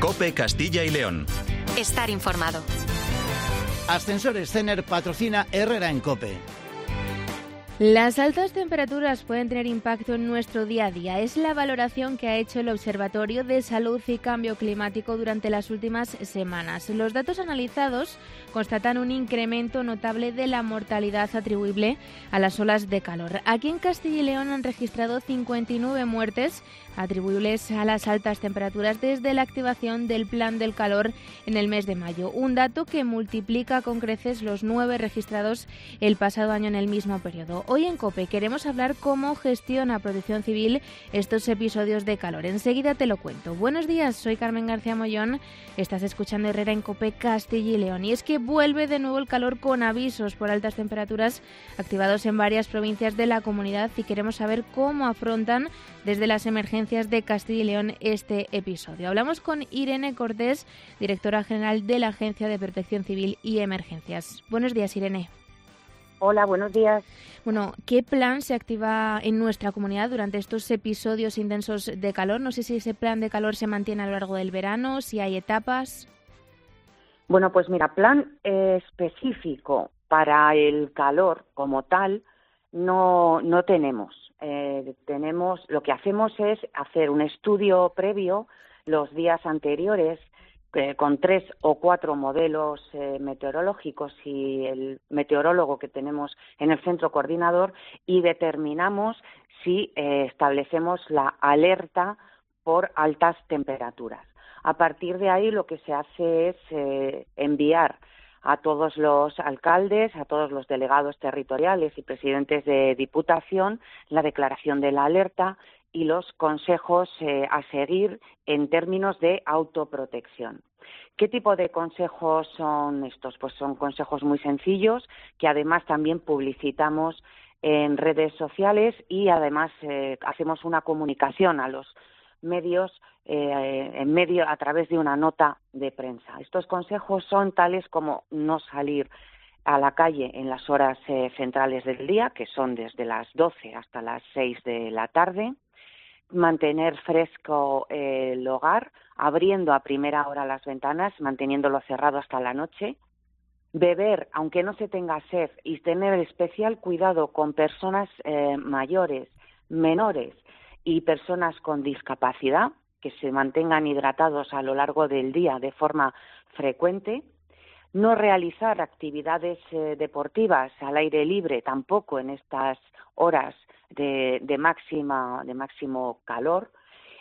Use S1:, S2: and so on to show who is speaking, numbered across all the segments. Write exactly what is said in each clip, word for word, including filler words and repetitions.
S1: COPE Castilla y León.
S2: Estar informado.
S3: Ascensores Cener patrocina Herrera en COPE.
S4: Las altas temperaturas pueden tener impacto en nuestro día a día. Es la valoración que ha hecho el Observatorio de Salud y Cambio Climático durante las últimas semanas. Los datos analizados constatan un incremento notable de la mortalidad atribuible a las olas de calor. Aquí en Castilla y León han registrado cincuenta y nueve muertes atribuibles a las altas temperaturas desde la activación del Plan del Calor en el mes de mayo. Un dato que multiplica con creces los nueve registrados el pasado año en el mismo periodo. Hoy en COPE queremos hablar cómo gestiona Protección Civil estos episodios de calor. Enseguida te lo cuento. Buenos días, soy Carmen García Mollón. Estás escuchando Herrera en COPE Castilla y León. Y es que vuelve de nuevo el calor con avisos por altas temperaturas activados en varias provincias de la comunidad y queremos saber cómo afrontan desde las emergencias de Castilla y León este episodio. Hablamos con Irene Cortés, directora general de la Agencia de Protección Civil y Emergencias. Buenos días, Irene.
S5: Hola, buenos días.
S4: Bueno, ¿qué plan se activa en nuestra comunidad durante estos episodios intensos de calor? No sé si ese plan de calor se mantiene a lo largo del verano, si hay etapas.
S5: Bueno, pues mira, plan eh, específico para el calor como tal no, no tenemos. Eh, tenemos, lo que hacemos es hacer un estudio previo los días anteriores eh, con tres o cuatro modelos eh, meteorológicos y el meteorólogo que tenemos en el centro coordinador y determinamos si eh, establecemos la alerta por altas temperaturas. A partir de ahí lo que se hace es eh, enviar a todos los alcaldes, a todos los delegados territoriales y presidentes de diputación la declaración de la alerta y los consejos eh, a seguir en términos de autoprotección. ¿Qué tipo de consejos son estos? Pues son consejos muy sencillos que además también publicitamos en redes sociales y además eh, hacemos una comunicación a los medios eh, en medio a través de una nota de prensa. Estos consejos son tales como no salir a la calle en las horas eh, centrales del día, que son desde las doce hasta las seis de la tarde, mantener fresco eh, el hogar, abriendo a primera hora las ventanas, manteniéndolo cerrado hasta la noche, beber aunque no se tenga sed y tener especial cuidado con personas eh, mayores, menores y personas con discapacidad, que se mantengan hidratados a lo largo del día de forma frecuente, no realizar actividades eh, deportivas al aire libre tampoco en estas horas de, de, máxima, de máximo calor,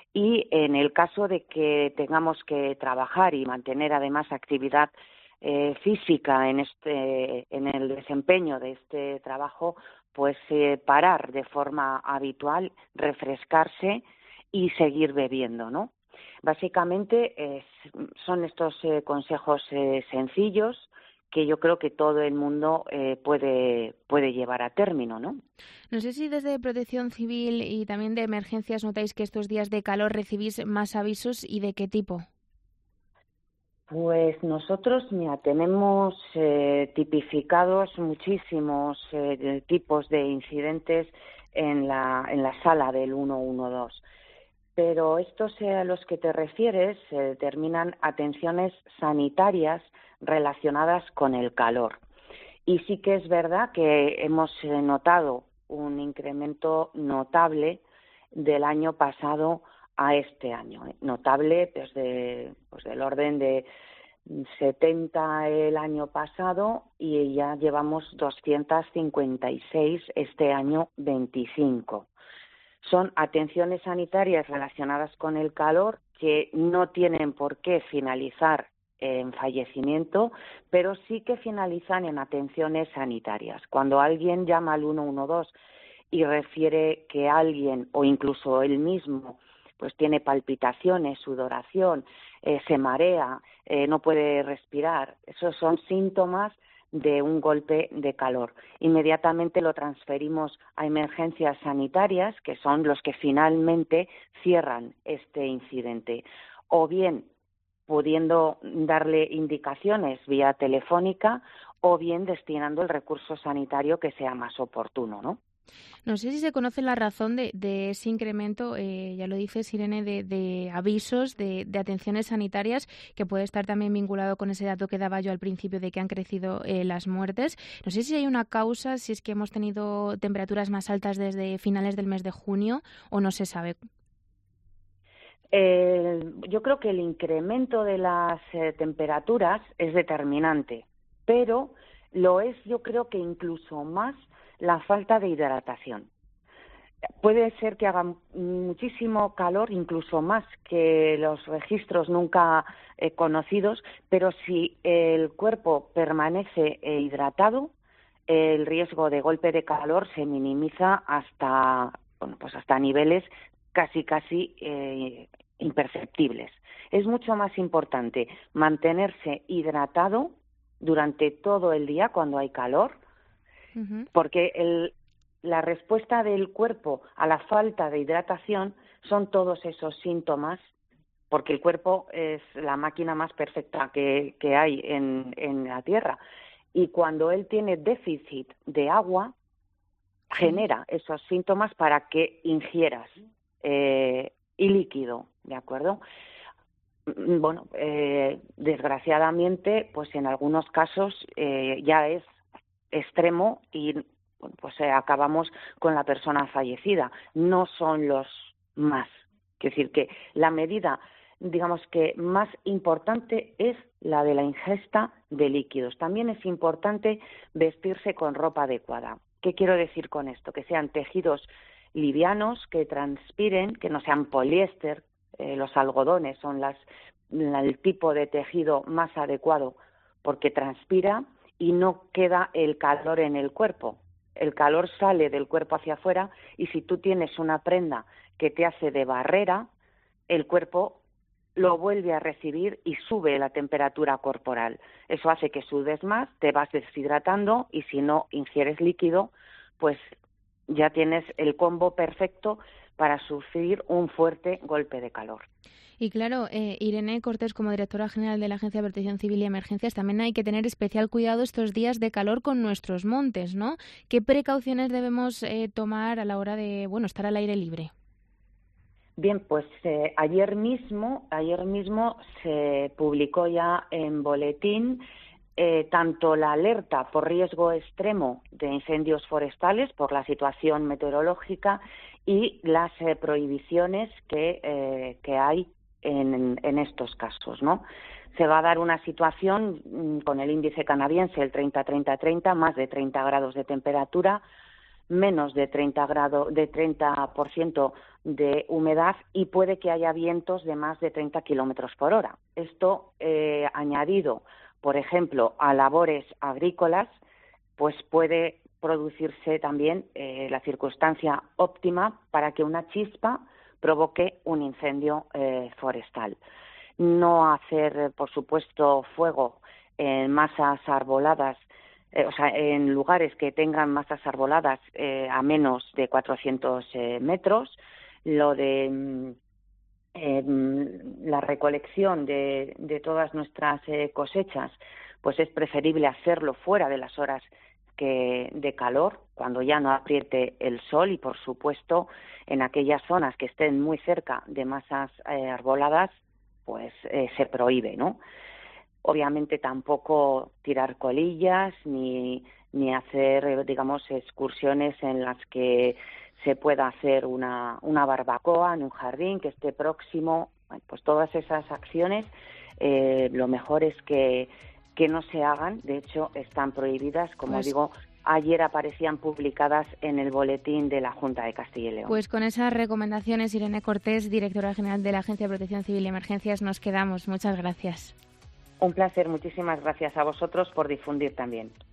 S5: y en el caso de que tengamos que trabajar y mantener además actividad eh, física en, este, en el desempeño de este trabajo, pues eh, parar de forma habitual, refrescarse y seguir bebiendo, ¿no? Básicamente eh, son estos eh, consejos eh, sencillos que yo creo que todo el mundo eh, puede puede llevar a término, ¿no?
S4: No sé si desde Protección Civil y también de Emergencias notáis que estos días de calor recibís más avisos y de qué tipo.
S5: Pues nosotros, mira, tenemos eh, tipificados muchísimos eh, tipos de incidentes en la en la sala del ciento doce, pero estos eh, a los que te refieres se eh, determinan atenciones sanitarias relacionadas con el calor. Y sí que es verdad que hemos eh, notado un incremento notable del año pasado a este año, ¿eh? Notable desde pues del orden de setenta el año pasado y ya llevamos doscientos cincuenta y seis este año veinticinco. Son atenciones sanitarias relacionadas con el calor que no tienen por qué finalizar en fallecimiento, pero sí que finalizan en atenciones sanitarias. Cuando alguien llama al ciento doce y refiere que alguien o incluso él mismo pues tiene palpitaciones, sudoración, eh, se marea, eh, no puede respirar, esos son síntomas de un golpe de calor. Inmediatamente lo transferimos a emergencias sanitarias, que son los que finalmente cierran este incidente. O bien pudiendo darle indicaciones vía telefónica, o bien destinando el recurso sanitario que sea más oportuno, ¿no?
S4: No sé si se conoce la razón de, de ese incremento, eh, ya lo dices, Irene, de, de avisos, de, de atenciones sanitarias, que puede estar también vinculado con ese dato que daba yo al principio de que han crecido eh, las muertes. No sé si hay una causa, si es que hemos tenido temperaturas más altas desde finales del mes de junio o no se sabe.
S5: Eh, yo creo que el incremento de las eh, temperaturas es determinante, pero lo es, yo creo que incluso más la falta de hidratación. Puede ser que haga muchísimo calor, incluso más que los registros nunca eh, conocidos, pero si el cuerpo permanece eh, hidratado, el riesgo de golpe de calor se minimiza hasta, bueno, pues hasta niveles casi casi eh, imperceptibles. Es mucho más importante mantenerse hidratado durante todo el día cuando hay calor, uh-huh. porque el, la respuesta del cuerpo a la falta de hidratación son todos esos síntomas, porque el cuerpo es la máquina más perfecta que, que hay en, en la Tierra. Y cuando él tiene déficit de agua, genera esos síntomas para que ingieras eh, y líquido, ¿de acuerdo? Bueno, eh, desgraciadamente, pues en algunos casos eh, ya es extremo y bueno, pues eh, acabamos con la persona fallecida. No son los más. Es decir, que la medida, digamos que más importante es la de la ingesta de líquidos. También es importante vestirse con ropa adecuada. ¿Qué quiero decir con esto? Que sean tejidos livianos, que transpiren, que no sean poliéster. Eh, los algodones son las, la, el tipo de tejido más adecuado porque transpira y no queda el calor en el cuerpo. El calor sale del cuerpo hacia afuera y si tú tienes una prenda que te hace de barrera, el cuerpo lo vuelve a recibir y sube la temperatura corporal. Eso hace que sudes más, te vas deshidratando y si no ingieres líquido, pues ya tienes el combo perfecto para sufrir un fuerte golpe de calor.
S4: Y claro, eh, Irene Cortés, como directora general de la Agencia de Protección Civil y Emergencias, también hay que tener especial cuidado estos días de calor con nuestros montes, ¿no? ¿Qué precauciones debemos eh, tomar a la hora de, bueno, estar al aire libre?
S5: Bien, pues eh, ayer mismo, ayer mismo se publicó ya en boletín eh, tanto la alerta por riesgo extremo de incendios forestales por la situación meteorológica y las eh, prohibiciones que, eh, que hay en, en estos casos, ¿no? Se va a dar una situación mmm, con el índice canadiense, el treinta treinta treinta, más de treinta grados de temperatura, menos de treinta grados, de treinta por ciento de humedad y puede que haya vientos de más de treinta kilómetros por hora. Esto eh, añadido, por ejemplo, a labores agrícolas, pues puede producirse también eh, la circunstancia óptima para que una chispa provoque un incendio eh, forestal. No hacer, por supuesto, fuego en masas arboladas, eh, o sea, en lugares que tengan masas arboladas eh, a menos de cuatrocientos eh, metros. Lo de eh, la recolección de, de todas nuestras eh, cosechas, pues es preferible hacerlo fuera de las horas que de calor, cuando ya no apriete el sol y, por supuesto, en aquellas zonas que estén muy cerca de masas eh, arboladas, pues eh, se prohíbe, ¿no? Obviamente tampoco tirar colillas ni, ni hacer, digamos, excursiones en las que se pueda hacer una, una barbacoa en un jardín que esté próximo. Bueno, pues todas esas acciones, eh, lo mejor es que que no se hagan, de hecho están prohibidas, como pues, digo, ayer aparecían publicadas en el boletín de la Junta de Castilla y León.
S4: Pues con esas recomendaciones, Irene Cortés, directora general de la Agencia de Protección Civil y Emergencias, nos quedamos. Muchas gracias.
S5: Un placer, muchísimas gracias a vosotros por difundir también.